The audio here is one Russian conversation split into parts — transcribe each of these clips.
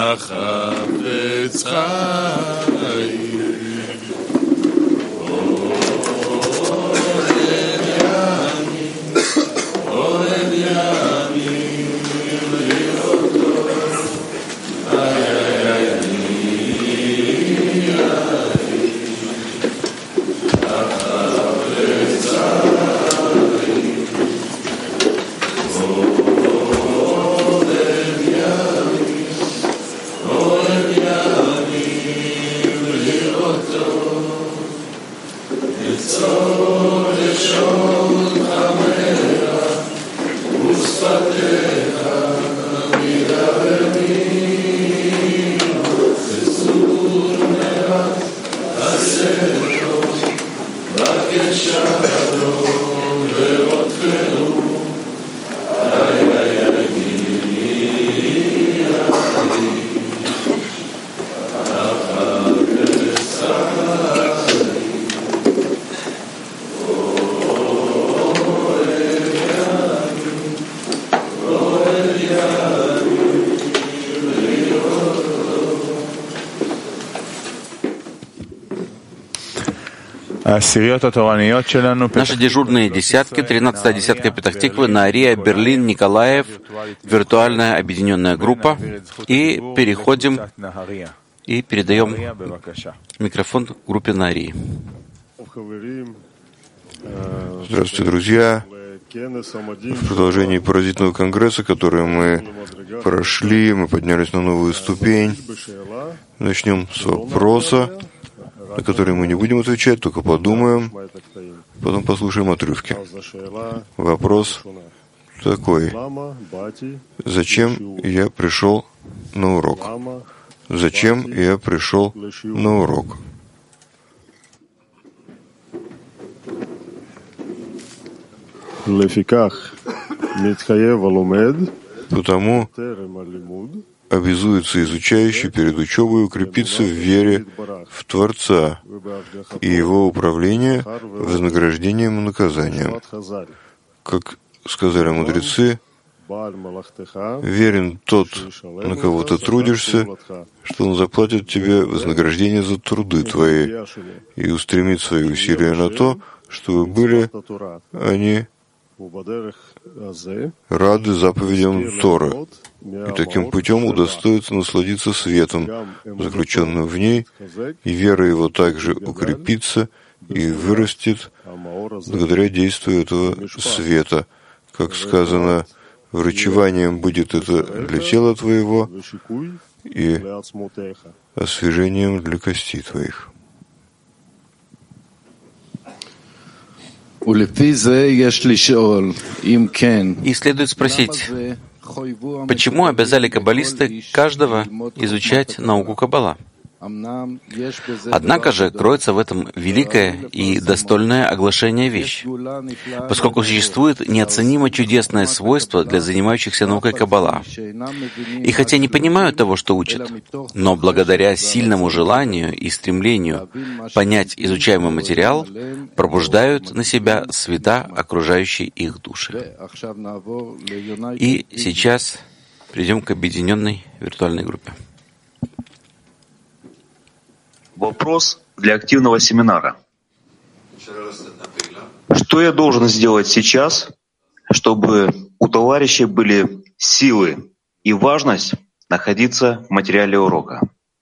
החפץ חיים. אוהב ימים לראותו, Наши дежурные десятки, 13-я десятка Петах-Тиквы, Наария, Берлин, Николаев, виртуальная объединенная группа. И переходим и передаем микрофон группе Наарии. Здравствуйте, друзья! В продолжении поразительного конгресса, который мы прошли, мы поднялись на новую ступень. Начнем с вопроса, на который мы не будем отвечать, только подумаем, потом послушаем отрывки. Вопрос такой: зачем я пришел на урок? Зачем я пришел на урок? Потому обязуется изучающий перед учебой укрепиться в вере в Творца и его управление вознаграждением и наказанием. Как сказали мудрецы, верен тот, на кого ты трудишься, что он заплатит тебе вознаграждение за труды твои и устремит свои усилия на то, чтобы были они рады заповедям Торы, и таким путем удостоится насладиться светом, заключенным в ней, и вера его также укрепится и вырастет благодаря действию этого света. Как сказано, врачеванием будет это для тела твоего и освежением для костей твоих. И следует спросить, почему обязали каббалисты каждого изучать науку Каббала? Однако же кроется в этом великое и достойное оглашение вещь, поскольку существует неоценимо чудесное свойство для занимающихся наукой Каббала. И хотя не понимают того, что учат, но благодаря сильному желанию и стремлению понять изучаемый материал, пробуждают на себя света, окружающие их души. И сейчас перейдем к объединенной виртуальной группе. Вопрос для активного семинара. Что я должен сделать сейчас, чтобы у товарищей были силы и важность находиться в материале урока?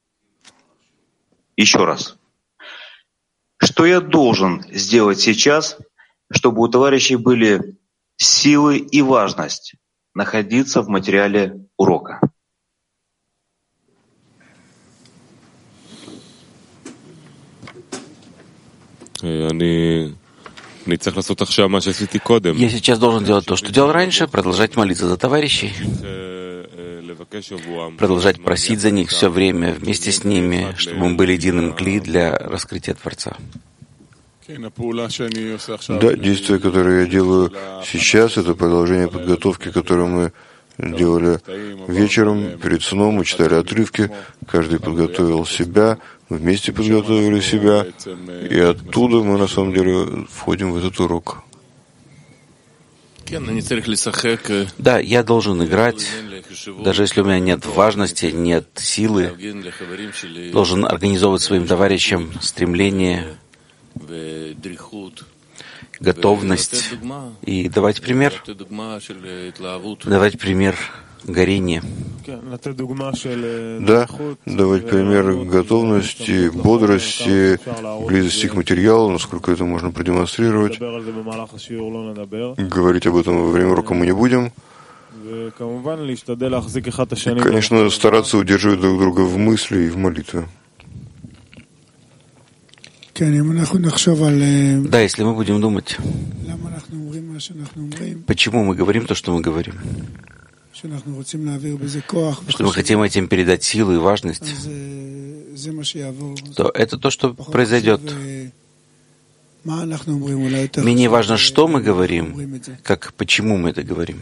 Еще раз. Что я должен сделать сейчас, чтобы у товарищей были силы и важность находиться в материале урока? Я сейчас должен делать то, что делал раньше, продолжать молиться за товарищей, продолжать просить за них все время вместе с ними, чтобы мы были единым кли для раскрытия Творца. Да, действие, которое я делаю сейчас, это продолжение подготовки, которую мы делали вечером, перед сном, мы читали отрывки, каждый подготовил себя, мы вместе подготовили себя, и оттуда мы на самом деле входим в этот урок. Да, я должен играть, даже если у меня нет важности, нет силы, должен организовывать своим товарищам стремление, готовность и давать пример горения. Да, давать пример готовности, бодрости, близости к материалу, насколько это можно продемонстрировать. Говорить об этом во время урока мы не будем. И, конечно, стараться удерживать друг друга в мысли и в молитве. Да, если мы будем думать, почему мы говорим то, что мы говорим, что мы хотим этим передать силу и важность, то это то, что произойдет. Менее важно, что мы говорим, как почему мы это говорим.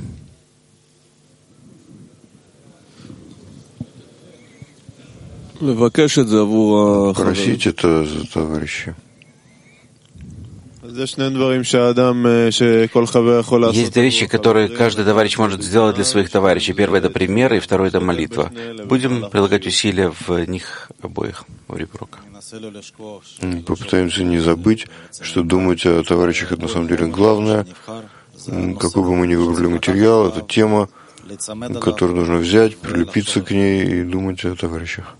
Просить это за товарища. Есть две вещи, которые каждый товарищ может сделать для своих товарищей. Первое — это пример, и второе — это молитва. Будем прилагать усилия в них обоих во время урока. Попытаемся не забыть, что думать о товарищах — это на самом деле главное. Какой бы мы ни выбрали материал, это тема, которую нужно взять, прилепиться к ней и думать о товарищах.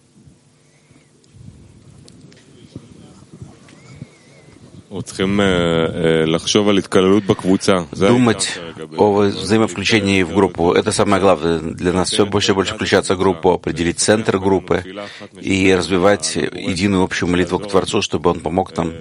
Думать о взаимовключении в группу — это самое главное. Для нас все больше и больше включаться в группу, определить центр группы и развивать единую общую молитву к Творцу, чтобы Он помог нам.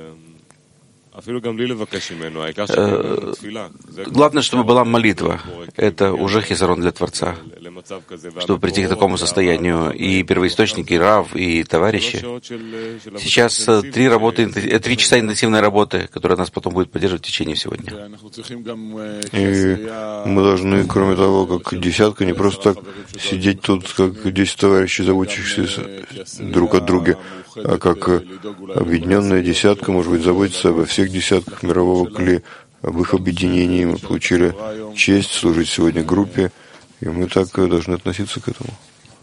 Главное, чтобы была молитва. Это уже хисарон для Творца. Чтобы прийти к такому состоянию. И первоисточники, и Рав, и товарищи. Сейчас 3 часа интенсивной работы, которая нас потом будет поддерживать в течение всего дня. И мы должны, кроме того, как десятка, не просто так сидеть тут, как 10 товарищей, заботящихся друг о друге, а как объединенная десятка, может быть, заботиться обо всех десятках мирового кли, об их объединении. Мы получили честь служить сегодня группе, и мы так должны относиться к этому.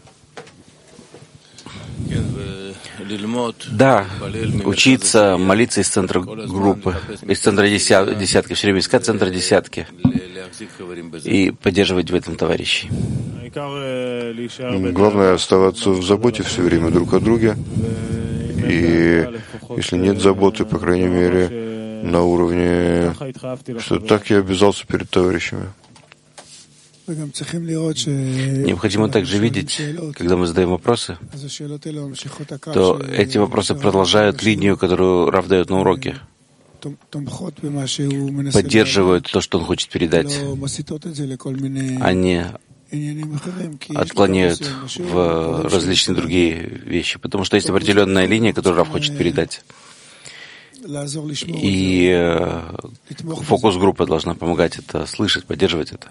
Да, учиться молиться из центра группы, из центра десятки, все время искать центр десятки и поддерживать в этом товарищей. Главное оставаться в заботе все время друг о друге. И если нет заботы, по крайней мере, на уровне, что так я обязался перед товарищами. Необходимо также видеть, когда мы задаем вопросы, то эти вопросы продолжают линию, которую Рав дает на уроке, поддерживают то, что он хочет передать, а не отклоняют в различные другие вещи, потому что есть определенная линия, которую Рав хочет передать. И фокус-группа должна помогать это слышать, поддерживать это.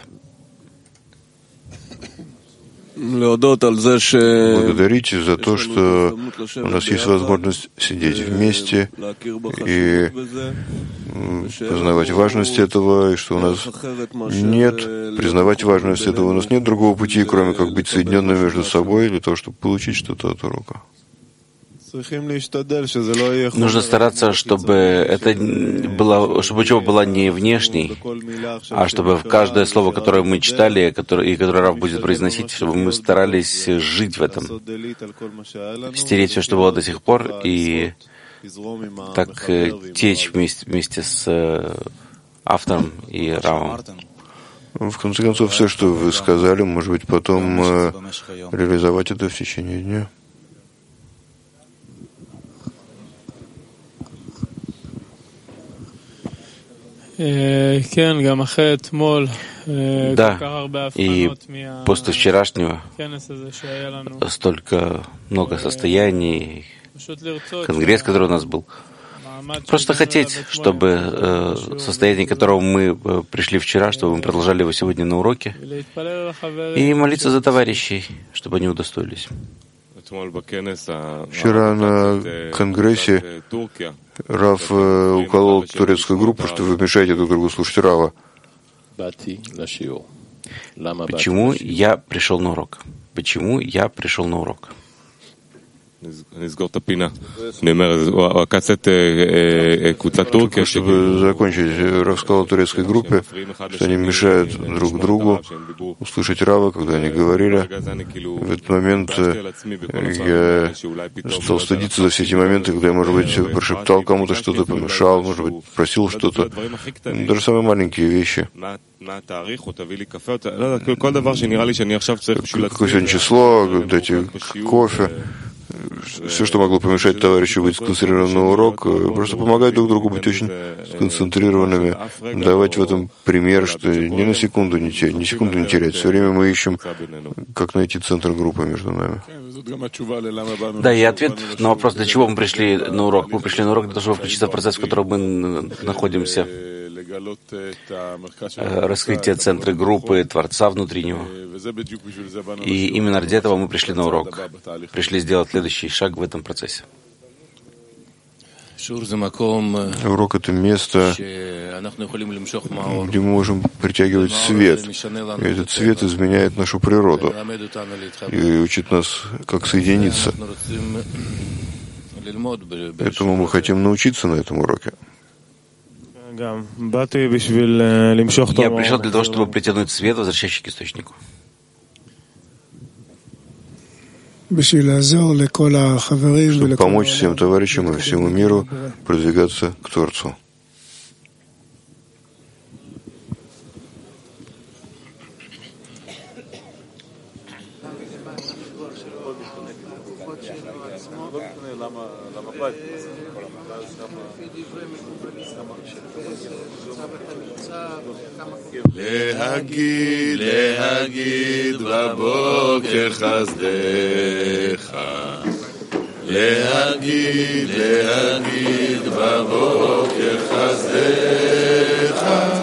Благодарите за то, что у нас есть возможность сидеть вместе и познавать важность этого, и что у нас нет, признавать важность этого, у нас нет другого пути, кроме как быть соединенными между собой для того, чтобы получить что-то от урока. Нужно стараться, чтобы учеба была не внешней, а чтобы в каждое слово, которое мы читали, и которое Рав будет произносить, чтобы мы старались жить в этом, стереть все, что было до сих пор, и так течь вместе с автором и Равом. В конце концов, все, что вы сказали, может быть, потом реализовать это в течение дня. Да, и после вчерашнего столько много состояний, конгресс, который у нас был. Просто хотеть, чтобы состояние, к которому мы пришли вчера, чтобы мы продолжали его сегодня на уроке, и молиться за товарищей, чтобы они удостоились. Вчера на конгрессе Рав уколол турецкую группу, что вы мешаете друг другу слушать Рава. Почему я пришел на урок? Почему я пришел на урок? Чтобы закончить, Рав сказал турецкой группе, что они мешают друг другу услышать Рава, когда они говорили. В этот момент я стал стыдиться за все эти моменты, когда я, может быть, прошептал кому-то что-то, помешал, может быть, просил что-то. Даже самые маленькие вещи. Какое сегодня число, дайте кофе. Все, что могло помешать товарищу быть сконцентрированным на урок, просто помогать друг другу быть очень сконцентрированными, давать в этом пример, что ни на секунду не терять. Все время мы ищем, как найти центр группы между нами. Да, и ответ на вопрос, для чего мы пришли на урок. Мы пришли на урок для того, чтобы включиться в процесс, в котором мы находимся. Раскрытие центра группы, Творца внутреннего. И именно ради этого мы пришли на урок. Пришли сделать следующий шаг в этом процессе. Урок — это место, где мы можем притягивать свет. И этот свет изменяет нашу природу и учит нас, как соединиться. Поэтому мы хотим научиться на этом уроке. Я пришел для того, чтобы притянуть свет, возвращающий к источнику. Чтобы помочь всем товарищам и всему миру продвигаться к Творцу. להגיד בבוקר חסדך, להגיד בבוקר חסדך.